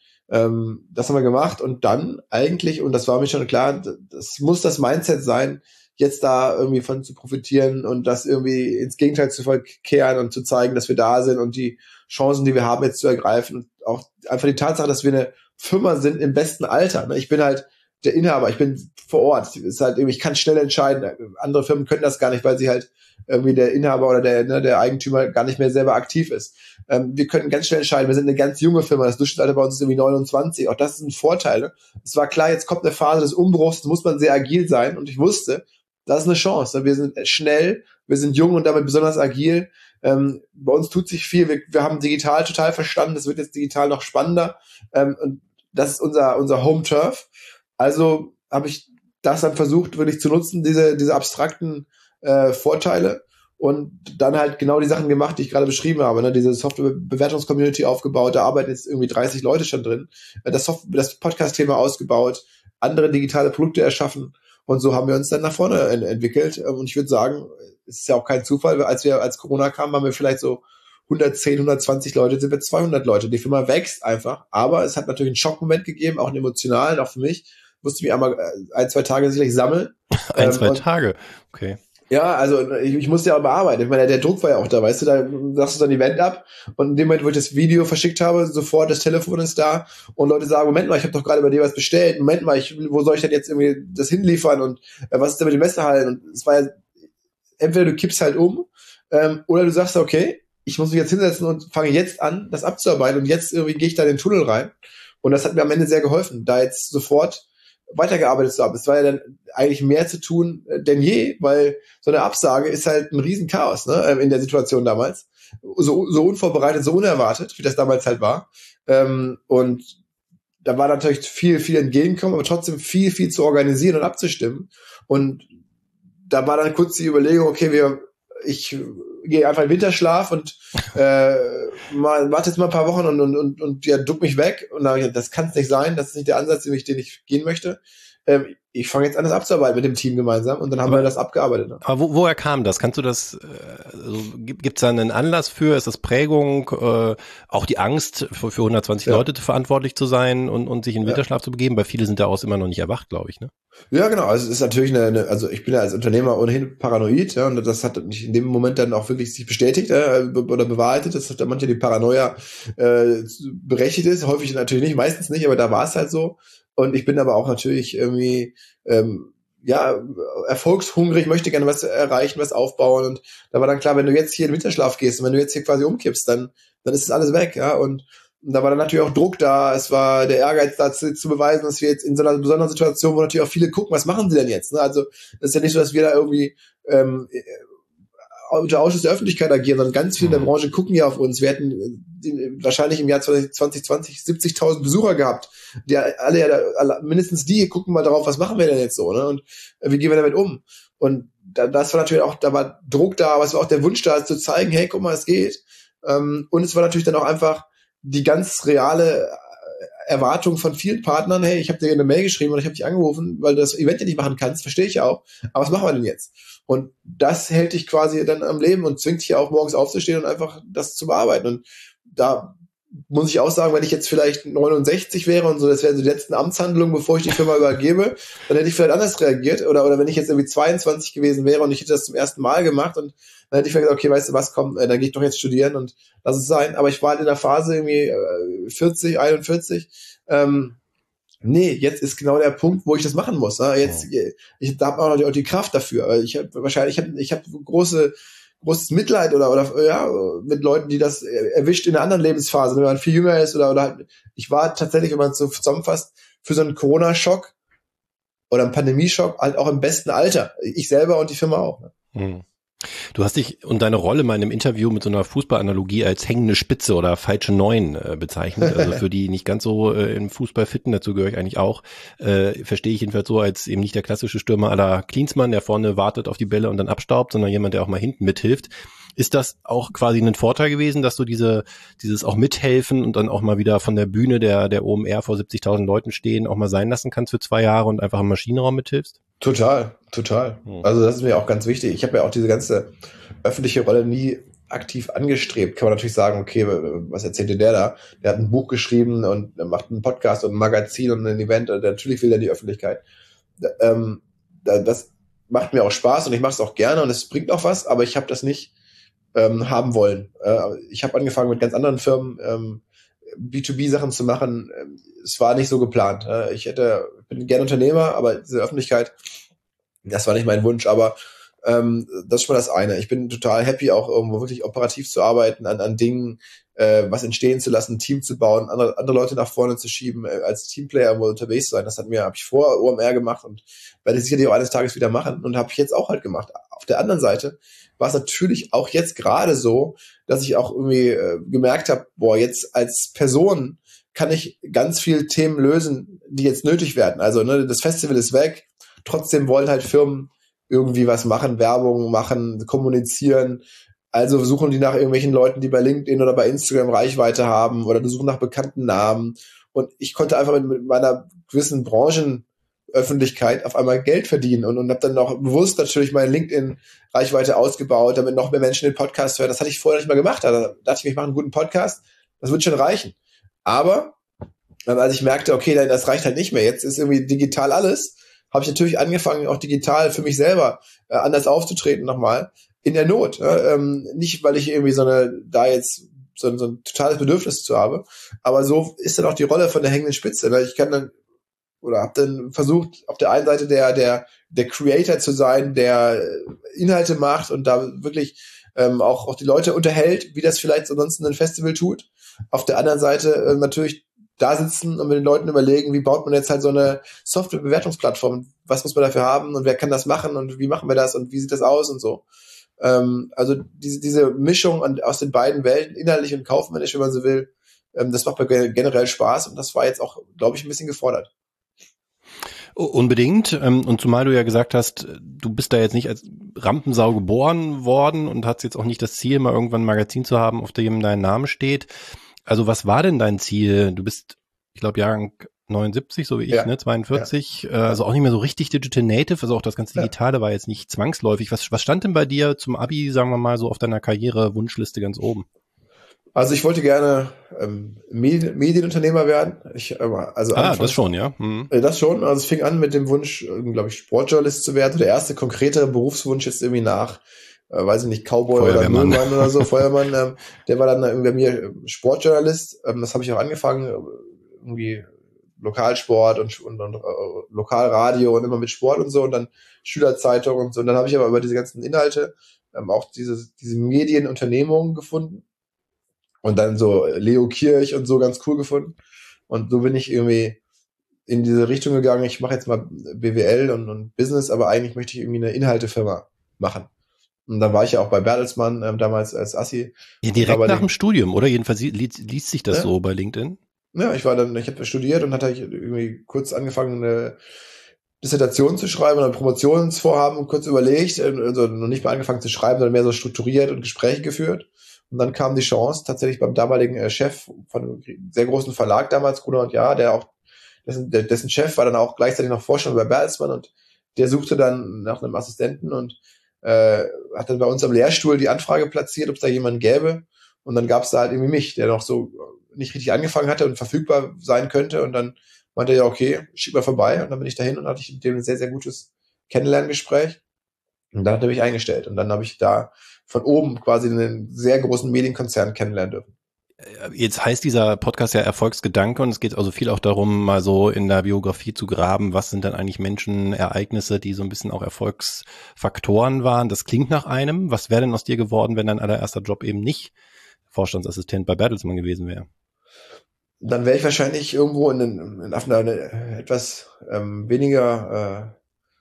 das haben wir gemacht und dann eigentlich, und das war mir schon klar, das muss das Mindset sein, jetzt da irgendwie von zu profitieren und das irgendwie ins Gegenteil zu verkehren und zu zeigen, dass wir da sind und die Chancen, die wir haben, jetzt zu ergreifen und auch einfach die Tatsache, dass wir eine Firma sind im besten Alter. Ich bin halt der Inhaber, ich bin vor Ort. Ist halt irgendwie, ich kann schnell entscheiden. Andere Firmen können das gar nicht, weil sie halt irgendwie der Inhaber oder der Eigentümer gar nicht mehr selber aktiv ist. Wir können ganz schnell entscheiden. Wir sind eine ganz junge Firma. Das Durchschnittsalter bei uns ist irgendwie 29. Auch das ist ein Vorteil. Ne? Es war klar, jetzt kommt eine Phase des Umbruchs. Da muss man sehr agil sein. Und ich wusste, das ist eine Chance. Wir sind schnell, wir sind jung und damit besonders agil. Bei uns tut sich viel. Wir haben digital total verstanden. Das wird jetzt digital noch spannender. Und das ist unser Home Turf. Also habe ich das dann versucht, wirklich zu nutzen, diese abstrakten Vorteile und dann halt genau die Sachen gemacht, die ich gerade beschrieben habe. Ne? Diese Software-Bewertungs-Community aufgebaut, da arbeiten jetzt irgendwie 30 Leute schon drin. Das Podcast-Thema ausgebaut, andere digitale Produkte erschaffen und so haben wir uns dann nach vorne entwickelt. Und ich würde sagen, es ist ja auch kein Zufall, weil als Corona kam, waren wir vielleicht so 110, 120 Leute, sind wir 200 Leute. Die Firma wächst einfach, aber es hat natürlich einen Schockmoment gegeben, auch einen emotionalen, auch für mich. Musste mich einmal 1, 2 Tage sicherlich sammeln.
1, 2 Tage, okay.
Ja, also ich musste ja auch bearbeiten. Ich meine, der Druck war ja auch da, weißt du, da sagst du dann Event ab und in dem Moment, wo ich das Video verschickt habe, sofort das Telefon ist da und Leute sagen, Moment mal, ich habe doch gerade bei dir was bestellt, Moment mal, wo soll ich denn jetzt irgendwie das hinliefern und was ist denn mit den Messehallen? Und es war ja, entweder du kippst halt um oder du sagst, okay, ich muss mich jetzt hinsetzen und fange jetzt an, das abzuarbeiten und jetzt irgendwie gehe ich da in den Tunnel rein und das hat mir am Ende sehr geholfen, da jetzt sofort weitergearbeitet zu haben. Es war ja dann eigentlich mehr zu tun denn je, weil so eine Absage ist halt ein Riesenchaos, ne, in der Situation damals. So unvorbereitet, so unerwartet, wie das damals halt war. Und da war natürlich viel entgegenkommen, aber trotzdem viel zu organisieren und abzustimmen. Und da war dann kurz die Überlegung, okay, ich gehe einfach in Winterschlaf und warte jetzt mal ein paar Wochen und duck mich weg. Und dann habe ich gesagt, das kann es nicht sein, das ist nicht der Ansatz, den ich gehen möchte. ich fange jetzt an, das abzuarbeiten mit dem Team gemeinsam und dann haben wir das abgearbeitet.
Aber woher kam das? Kannst du das, gibt's da einen Anlass für? Ist das Prägung, auch die Angst, für 120 Leute verantwortlich zu sein und sich in den Winterschlaf zu begeben? Weil viele sind daraus immer noch nicht erwacht, glaube ich, ne?
Ja, genau. Also es ist natürlich also ich bin ja als Unternehmer ohnehin paranoid, ja, und das hat mich in dem Moment dann auch wirklich sich bestätigt oder bewahrheitet, dass da manche die Paranoia berechtigt ist, häufig natürlich nicht, meistens nicht, aber da war es halt so. Und ich bin aber auch natürlich irgendwie erfolgshungrig, möchte gerne was erreichen, was aufbauen. Und da war dann klar, wenn du jetzt hier in den Winterschlaf gehst und wenn du jetzt hier quasi umkippst, dann ist das alles weg, ja. Und da war dann natürlich auch Druck da, es war der Ehrgeiz da zu beweisen, dass wir jetzt in so einer besonderen Situation, wo natürlich auch viele gucken, was machen sie denn jetzt? Ne? Also das ist ja nicht so, dass wir da irgendwie unter Ausschluss der Öffentlichkeit agieren, sondern ganz viele in der Branche gucken ja auf uns. Wir hätten wahrscheinlich im Jahr 2020 70.000 Besucher gehabt, die alle mindestens die gucken mal darauf, was machen wir denn jetzt so, ne? Und wie gehen wir damit um? Und das war natürlich auch, da war Druck da, aber es war auch der Wunsch da, zu zeigen, hey, guck mal, es geht. Und es war natürlich dann auch einfach die ganz reale Erwartung von vielen Partnern, hey, ich habe dir eine Mail geschrieben und ich habe dich angerufen, weil du das Event ja nicht machen kannst, verstehe ich ja auch, aber was machen wir denn jetzt? Und das hält dich quasi dann am Leben und zwingt dich ja auch morgens aufzustehen und einfach das zu bearbeiten. Und da muss ich auch sagen, wenn ich jetzt vielleicht 69 wäre und so, das wären so die letzten Amtshandlungen, bevor ich die Firma übergebe, dann hätte ich vielleicht anders reagiert. Oder wenn ich jetzt irgendwie 22 gewesen wäre und ich hätte das zum ersten Mal gemacht und dann hätte ich vielleicht gesagt, okay, weißt du was, komm, dann gehe ich doch jetzt studieren und lass es sein. Aber ich war halt in der Phase irgendwie 40, 41. Nee, jetzt ist genau der Punkt, wo ich das machen muss. Ne? Da habe auch noch die Kraft dafür. Ich habe großes Mitleid oder mit Leuten, die das erwischt in einer anderen Lebensphase, wenn man viel jünger ist oder halt, ich war tatsächlich, wenn man es so zusammenfasst, für so einen Corona-Schock oder einen Pandemieschock halt auch im besten Alter. Ich selber und die Firma auch. Ne?
Hm. Du hast dich und deine Rolle mal in einem Interview mit so einer Fußballanalogie als hängende Spitze oder falsche Neun bezeichnet. Also für die nicht ganz so im Fußball fitten, dazu gehöre ich eigentlich auch, verstehe ich jedenfalls so als eben nicht der klassische Stürmer à la Klinsmann, der vorne wartet auf die Bälle und dann abstaubt, sondern jemand, der auch mal hinten mithilft. Ist das auch quasi ein Vorteil gewesen, dass du dieses auch mithelfen und dann auch mal wieder von der Bühne der OMR vor 70.000 Leuten stehen, auch mal sein lassen kannst für 2 Jahre und einfach im Maschinenraum mithilfst?
Total. Also das ist mir auch ganz wichtig. Ich habe ja auch diese ganze öffentliche Rolle nie aktiv angestrebt. Kann man natürlich sagen, okay, was erzählte der da? Der hat ein Buch geschrieben und macht einen Podcast und ein Magazin und ein Event. Und natürlich will er die Öffentlichkeit. Das macht mir auch Spaß und ich mache es auch gerne und es bringt auch was, aber ich habe das nicht haben wollen. Ich habe angefangen mit ganz anderen Firmen B2B-Sachen zu machen. Es war nicht so geplant. Bin gerne Unternehmer, aber diese Öffentlichkeit, das war nicht mein Wunsch, aber das ist schon mal das eine. Ich bin total happy, auch irgendwo wirklich operativ zu arbeiten, an Dingen, was entstehen zu lassen, ein Team zu bauen, andere Leute nach vorne zu schieben, als Teamplayer irgendwo unterwegs zu sein. Das habe ich vor OMR gemacht und werde sicherlich auch eines Tages wieder machen und habe ich jetzt auch halt gemacht. Auf der anderen Seite war es natürlich auch jetzt gerade so, dass ich auch irgendwie gemerkt habe, jetzt als Person kann ich ganz viele Themen lösen, die jetzt nötig werden. Also das Festival ist weg, trotzdem wollen halt Firmen irgendwie was machen, Werbung machen, kommunizieren. Also suchen die nach irgendwelchen Leuten, die bei LinkedIn oder bei Instagram Reichweite haben oder die suchen nach bekannten Namen. Und ich konnte einfach mit meiner gewissen Branchenöffentlichkeit auf einmal Geld verdienen und habe dann noch bewusst natürlich meine LinkedIn-Reichweite ausgebaut, damit noch mehr Menschen den Podcast hören. Das hatte ich vorher nicht mal gemacht. Da dachte ich mir, ich mache einen guten Podcast, das wird schon reichen. Aber als ich merkte, okay, das reicht halt nicht mehr, jetzt ist irgendwie digital alles, habe ich natürlich angefangen, auch digital für mich selber anders aufzutreten nochmal, in der Not. Nicht, weil ich irgendwie so ein totales Bedürfnis zu habe, aber so ist dann auch die Rolle von der hängenden Spitze. Ich kann dann, oder habe dann versucht, auf der einen Seite der Creator zu sein, der Inhalte macht und da wirklich auch die Leute unterhält, wie das vielleicht ansonsten ein Festival tut. Auf der anderen Seite natürlich da sitzen und mit den Leuten überlegen, wie baut man jetzt halt so eine Software-Bewertungsplattform, was muss man dafür haben und wer kann das machen und wie machen wir das und wie sieht das aus und so. Also diese Mischung aus den beiden Welten, inhaltlich und kaufmännisch, wenn man so will, das macht mir generell Spaß und das war jetzt auch, glaube ich, ein bisschen gefordert.
Unbedingt. Und zumal du ja gesagt hast, du bist da jetzt nicht als Rampensau geboren worden und hast jetzt auch nicht das Ziel, mal irgendwann ein Magazin zu haben, auf dem dein Name steht. Also was war denn dein Ziel? Du bist, ich glaube, Jahrgang 79, so wie ich,
Ja.
ne, 42, also auch nicht mehr so richtig Digital Native, also auch das ganze Digitale war jetzt nicht zwangsläufig. Was stand denn bei dir zum Abi, sagen wir mal, so auf deiner Karriere-Wunschliste ganz oben?
Also ich wollte gerne Medienunternehmer werden. Also
Das
anfangs
schon, ja. Mhm.
das schon. Also es fing an mit dem Wunsch, glaube ich, Sportjournalist zu werden. Der erste konkrete Berufswunsch jetzt irgendwie nach, weiß ich nicht, Cowboy oder
Feuerwehrmann.
Müllmann oder so, Feuermann. Der war dann irgendwie bei mir Sportjournalist. Das habe ich auch angefangen, irgendwie Lokalsport und Lokalradio und immer mit Sport und so und dann Schülerzeitung und so. Und dann habe ich aber über diese ganzen Inhalte auch diese Medienunternehmungen gefunden. Und dann so Leo Kirch und so ganz cool gefunden. Und so bin ich irgendwie in diese Richtung gegangen. Ich mache jetzt mal BWL und Business, aber eigentlich möchte ich irgendwie eine Inhaltefirma machen. Und dann war ich ja auch bei Bertelsmann damals als Assi.
Ja, direkt nach dem Studium, oder? Jedenfalls liest sich das
Ja.
so bei LinkedIn.
Ja, ich habe studiert und hatte irgendwie kurz angefangen, eine Dissertation zu schreiben oder ein Promotionsvorhaben kurz überlegt, also noch nicht mal angefangen zu schreiben, sondern mehr so strukturiert und Gespräche geführt. Und dann kam die Chance tatsächlich beim damaligen Chef von einem sehr großen Verlag damals, Gruner und Jahr, dessen Chef war dann auch gleichzeitig noch Vorstand bei Bertelsmann und der suchte dann nach einem Assistenten und hat dann bei uns am Lehrstuhl die Anfrage platziert, ob es da jemanden gäbe. Und dann gab es da halt irgendwie mich, der noch so nicht richtig angefangen hatte und verfügbar sein könnte. Und dann meinte er, ja, okay, schick mal vorbei. Und dann bin ich dahin und hatte ich mit dem ein sehr, sehr gutes Kennenlerngespräch. Und dann hat er mich eingestellt. Und dann habe ich da von oben quasi einen sehr großen Medienkonzern kennenlernen dürfen.
Jetzt heißt dieser Podcast ja Erfolgsgedanke und es geht also viel auch darum, mal so in der Biografie zu graben, was sind dann eigentlich Menschen, Ereignisse, die so ein bisschen auch Erfolgsfaktoren waren. Das klingt nach einem. Was wäre denn aus dir geworden, wenn dein allererster Job eben nicht Vorstandsassistent bei Bertelsmann gewesen wäre?
Dann wäre ich wahrscheinlich irgendwo auf eine etwas weniger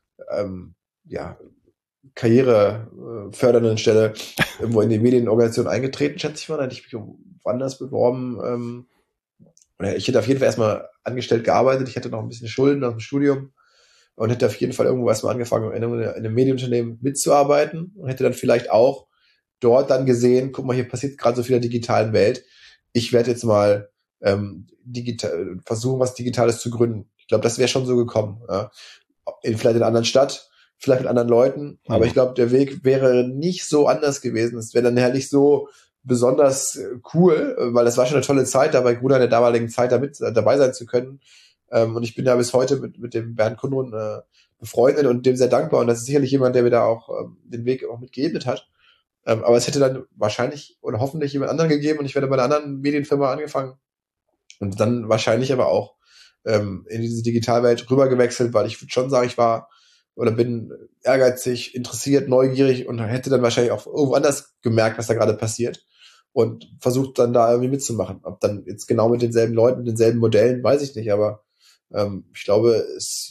karrierefördernden Stelle irgendwo in die Medienorganisation eingetreten, schätze ich mal. Dann hätte ich mich woanders beworben. Ich hätte auf jeden Fall erstmal angestellt gearbeitet. Ich hätte noch ein bisschen Schulden aus dem Studium und hätte auf jeden Fall irgendwo erstmal angefangen, in einem Medienunternehmen mitzuarbeiten und hätte dann vielleicht auch dort dann gesehen, guck mal, hier passiert gerade so viel in der digitalen Welt. Ich werde jetzt mal versuchen, was Digitales zu gründen. Ich glaube, das wäre schon so gekommen. Ja. Vielleicht in einer anderen Stadt, vielleicht mit anderen Leuten. Aber ich glaube, der Weg wäre nicht so anders gewesen. Es wäre dann herrlich so besonders cool, weil das war schon eine tolle Zeit, da bei Gruner in der damaligen Zeit dabei sein zu können. Und ich bin da bis heute mit dem Bernd Kundrun befreundet und dem sehr dankbar. Und das ist sicherlich jemand, der mir da auch den Weg auch mitgeebnet hat. Aber es hätte dann wahrscheinlich oder hoffentlich jemand anderen gegeben und ich werde bei einer anderen Medienfirma angefangen. Und dann wahrscheinlich aber auch in diese Digitalwelt rübergewechselt, weil ich würde schon sagen, ich war oder bin ehrgeizig, interessiert, neugierig und hätte dann wahrscheinlich auch irgendwo anders gemerkt, was da gerade passiert und versucht dann da irgendwie mitzumachen. Ob dann jetzt genau mit denselben Leuten, denselben Modellen, weiß ich nicht, aber ich glaube,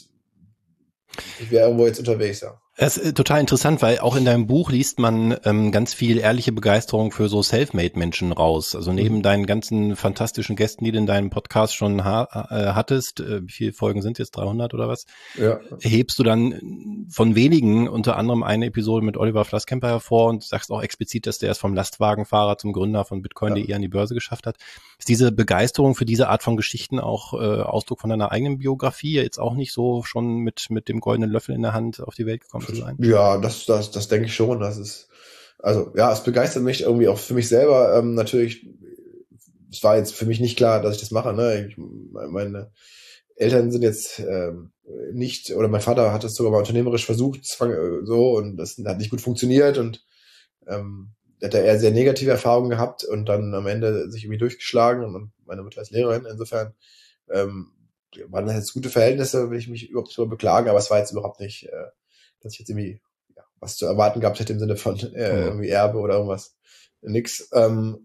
ich wäre irgendwo jetzt unterwegs, ja.
Das ist total interessant, weil auch in deinem Buch liest man ganz viel ehrliche Begeisterung für so Selfmade-Menschen raus. Also neben deinen ganzen fantastischen Gästen, die du in deinem Podcast schon hattest, wie viele Folgen sind jetzt, 300 oder was?
Ja.
Hebst du dann von wenigen unter anderem eine Episode mit Oliver Flasskemper hervor und sagst auch explizit, dass der es vom Lastwagenfahrer zum Gründer von Bitcoin.de an die Börse geschafft hat. Ist diese Begeisterung für diese Art von Geschichten auch Ausdruck von deiner eigenen Biografie? Jetzt auch nicht so schon mit dem goldenen Löffel in der Hand auf die Welt gekommen zu sein?
Ja, das denke ich schon. Es begeistert mich irgendwie auch für mich selber. Natürlich, es war jetzt für mich nicht klar, dass ich das mache. Ne? Meine Eltern sind jetzt nicht, oder mein Vater hat es sogar mal unternehmerisch versucht, so, und das hat nicht gut funktioniert und hat er eher sehr negative Erfahrungen gehabt und dann am Ende sich irgendwie durchgeschlagen und meine Mutter ist Lehrerin. Insofern waren das jetzt gute Verhältnisse, will ich mich überhaupt nicht drüber beklagen, aber es war jetzt überhaupt nicht dass ich jetzt irgendwie was zu erwarten gehabt hätte im Sinne von irgendwie Erbe oder irgendwas. Nix. Habe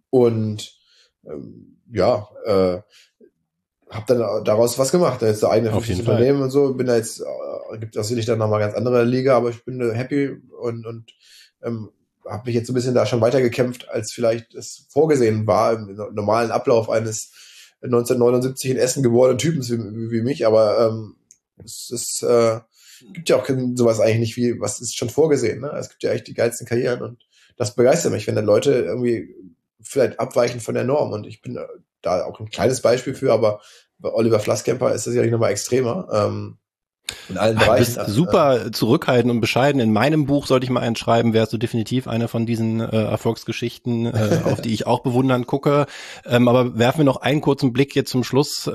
dann daraus was gemacht. Da jetzt der eigene Unternehmen und so. Bin da jetzt, gibt es sicherlich dann nochmal ganz andere Liga, aber ich bin happy und habe mich jetzt so ein bisschen da schon weitergekämpft, als vielleicht es vorgesehen war im normalen Ablauf eines 1979 in Essen geborenen Typens wie mich, aber es ist gibt ja auch sowas eigentlich nicht wie, was ist schon vorgesehen, ne? Es gibt ja echt die geilsten Karrieren und das begeistert mich, wenn dann Leute irgendwie vielleicht abweichen von der Norm und ich bin da auch ein kleines Beispiel für, aber bei Oliver Flasskemper ist das ja nochmal extremer. In allen
Du
Bereichen.
bist super zurückhaltend und bescheiden. In meinem Buch, sollte ich mal einen schreiben, wärst du definitiv eine von diesen Erfolgsgeschichten, auf die ich auch bewundernd gucke. Aber werfen wir noch einen kurzen Blick jetzt zum Schluss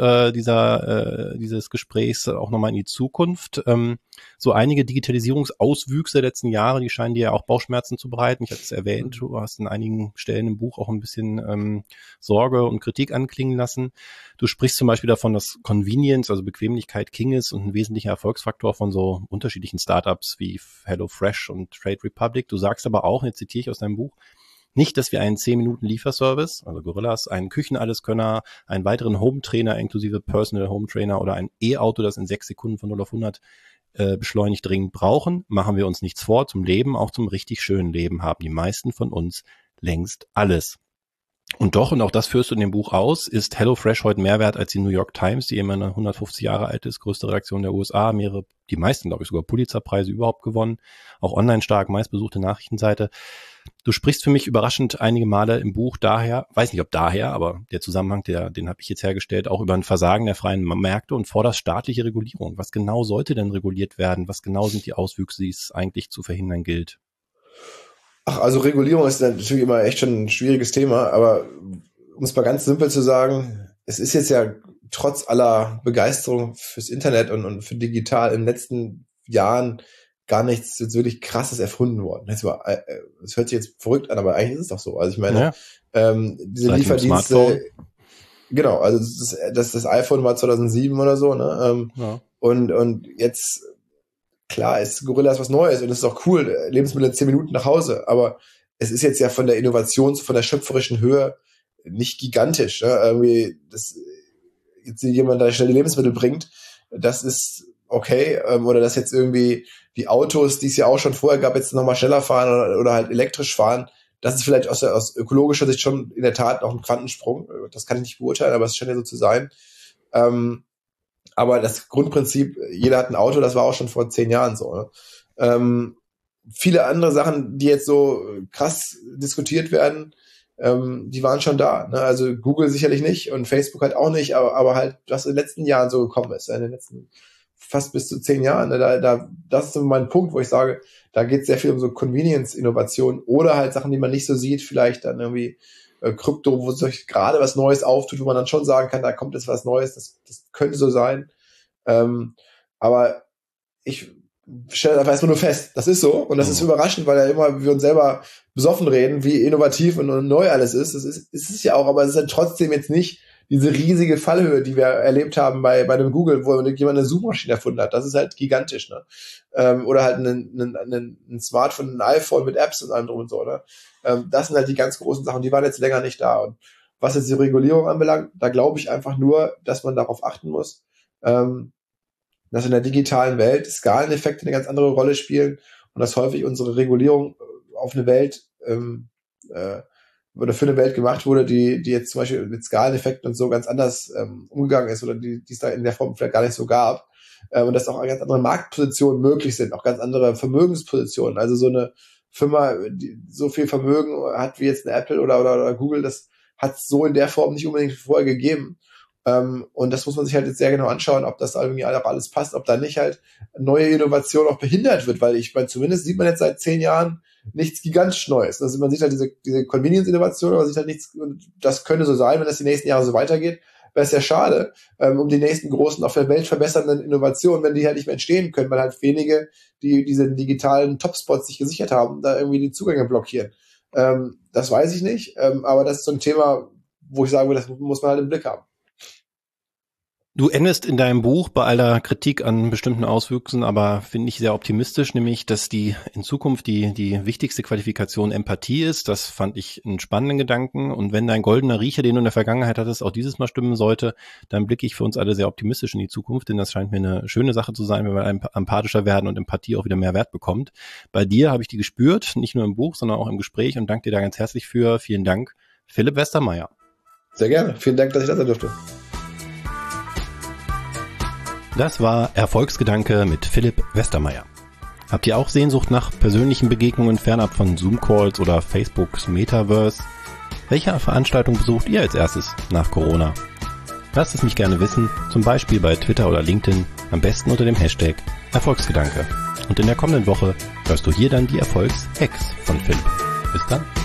dieses Gesprächs auch nochmal in die Zukunft. So einige Digitalisierungsauswüchse der letzten Jahre, die scheinen dir ja auch Bauchschmerzen zu bereiten. Ich hatte es erwähnt, du hast in einigen Stellen im Buch auch ein bisschen Sorge und Kritik anklingen lassen. Du sprichst zum Beispiel davon, dass Convenience, also Bequemlichkeit, King ist und ein wesentlicher Erfolgsfaktor von so unterschiedlichen Startups wie HelloFresh und Trade Republic. Du sagst aber auch, jetzt zitiere ich aus deinem Buch, nicht, dass wir einen 10-Minuten-Lieferservice, also Gorillas, einen Küchenalleskönner, einen weiteren Home-Trainer inklusive Personal Home-Trainer oder ein E-Auto, das in 6 Sekunden von 0 auf 100 beschleunigt dringend brauchen. Machen wir uns nichts vor, zum Leben, auch zum richtig schönen Leben, haben die meisten von uns längst alles. Und doch, und auch das führst du in dem Buch aus, ist HelloFresh heute mehr wert als die New York Times, die immerhin 150 Jahre alt ist, größte Redaktion der USA, die meisten, glaube ich, sogar Pulitzerpreise überhaupt gewonnen, auch online stark, meistbesuchte Nachrichtenseite. Du sprichst für mich überraschend einige Male im Buch daher, weiß nicht ob daher, aber der Zusammenhang, den habe ich jetzt hergestellt, auch über ein Versagen der freien Märkte und forderst staatliche Regulierung. Was genau sollte denn reguliert werden? Was genau sind die Auswüchse, die es eigentlich zu verhindern gilt?
Ach, also Regulierung ist natürlich immer echt schon ein schwieriges Thema, aber um es mal ganz simpel zu sagen, es ist jetzt ja trotz aller Begeisterung fürs Internet und für digital in den letzten Jahren gar nichts jetzt wirklich Krasses erfunden worden. Das hört sich jetzt verrückt an, aber eigentlich ist es doch so. Also ich meine, diese Lieferdienste, genau, also das iPhone war 2007 oder so, ne? Und jetzt klar, ist Gorillas was Neues und es ist auch cool, Lebensmittel in 10 Minuten nach Hause, aber es ist jetzt ja von der von der schöpferischen Höhe nicht gigantisch. Ne? Irgendwie, dass jetzt jemand da schnell die Lebensmittel bringt, das ist okay. Oder dass jetzt irgendwie die Autos, die es ja auch schon vorher gab, jetzt nochmal schneller fahren oder halt elektrisch fahren, das ist vielleicht aus ökologischer Sicht schon in der Tat auch ein Quantensprung. Das kann ich nicht beurteilen, aber es scheint ja so zu sein. Aber das Grundprinzip, jeder hat ein Auto, das war auch schon vor 10 Jahren so. Ne? Viele andere Sachen, die jetzt so krass diskutiert werden, die waren schon da. Ne? Also Google sicherlich nicht und Facebook halt auch nicht, aber halt, was in den letzten Jahren so gekommen ist, in den letzten fast bis zu 10 Jahren. Ne? Das ist so mein Punkt, wo ich sage, da geht es sehr viel um so Convenience-Innovation oder halt Sachen, die man nicht so sieht, vielleicht dann irgendwie Krypto, wo sich gerade was Neues auftut, wo man dann schon sagen kann, da kommt jetzt was Neues, das könnte so sein. Aber ich stelle einfach erstmal nur fest, das ist so und das ist überraschend, weil ja immer wir uns selber besoffen reden, wie innovativ und neu alles ist. Es ist ja auch, aber es ist halt trotzdem jetzt nicht diese riesige Fallhöhe, die wir erlebt haben bei dem Google, wo jemand eine Suchmaschine erfunden hat. Das ist halt gigantisch, ne? Oder halt ein Smartphone, ein iPhone mit Apps und allem drum und so, ne? Das sind halt die ganz großen Sachen, die waren jetzt länger nicht da. Und was jetzt die Regulierung anbelangt, da glaube ich einfach nur, dass man darauf achten muss, dass in der digitalen Welt Skaleneffekte eine ganz andere Rolle spielen und dass häufig unsere Regulierung auf eine Welt oder für eine Welt gemacht wurde, die jetzt zum Beispiel mit Skaleneffekten und so ganz anders umgegangen ist oder die es da in der Form vielleicht gar nicht so gab. Und dass auch ganz andere Marktpositionen möglich sind, auch ganz andere Vermögenspositionen. Also so eine Firma, die so viel Vermögen hat wie jetzt eine Apple oder Google, das hat es so in der Form nicht unbedingt vorher gegeben. Und das muss man sich halt jetzt sehr genau anschauen, ob das irgendwie auch alles passt, ob da nicht halt neue Innovation auch behindert wird, weil ich meine, zumindest sieht man jetzt seit 10 Jahren nichts gigantisch Neues. Also man sieht halt diese Convenience-Innovation, aber man sieht halt nichts, das könnte so sein, wenn das die nächsten Jahre so weitergeht, wäre es ja schade, um die nächsten großen, auf der Welt verbessernden Innovationen, wenn die halt nicht mehr entstehen können, weil halt wenige, die diese digitalen Topspots sich gesichert haben, da irgendwie die Zugänge blockieren. Das weiß ich nicht, aber das ist so ein Thema, wo ich sage, das muss man halt im Blick haben.
Du endest in deinem Buch bei aller Kritik an bestimmten Auswüchsen, aber finde ich sehr optimistisch, nämlich, dass in Zukunft die wichtigste Qualifikation Empathie ist. Das fand ich einen spannenden Gedanken. Und wenn dein goldener Riecher, den du in der Vergangenheit hattest, auch dieses Mal stimmen sollte, dann blicke ich für uns alle sehr optimistisch in die Zukunft, denn das scheint mir eine schöne Sache zu sein, wenn wir empathischer werden und Empathie auch wieder mehr Wert bekommt. Bei dir habe ich die gespürt, nicht nur im Buch, sondern auch im Gespräch und danke dir da ganz herzlich für. Vielen Dank, Philipp Westermeier.
Sehr gerne. Vielen Dank, dass ich da sein durfte.
Das war Erfolgsgedanke mit Philipp Westermeier. Habt ihr auch Sehnsucht nach persönlichen Begegnungen fernab von Zoom-Calls oder Facebooks Metaverse? Welche Veranstaltung besucht ihr als erstes nach Corona? Lasst es mich gerne wissen, zum Beispiel bei Twitter oder LinkedIn, am besten unter dem Hashtag Erfolgsgedanke. Und in der kommenden Woche hörst du hier dann die Erfolgs-Hacks von Philipp. Bis dann.